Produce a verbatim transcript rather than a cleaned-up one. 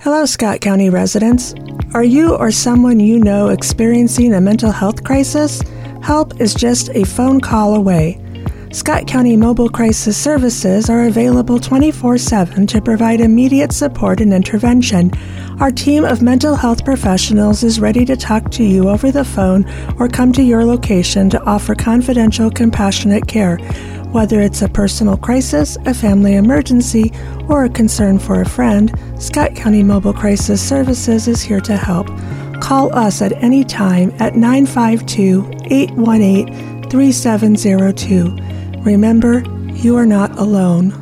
Hello, Scott County residents. Are you or someone you know experiencing a mental health crisis? Help is just a phone call away. Scott County Mobile Crisis Services are available twenty-four seven to provide immediate support and intervention. Our team of mental health professionals is ready to talk to you over the phone or come to your location to offer confidential, compassionate care. Whether it's a personal crisis, a family emergency, or a concern for a friend, Scott County Mobile Crisis Services is here to help. Call us at any time at nine five two, eight one eight, three seven zero two. Remember, you are not alone.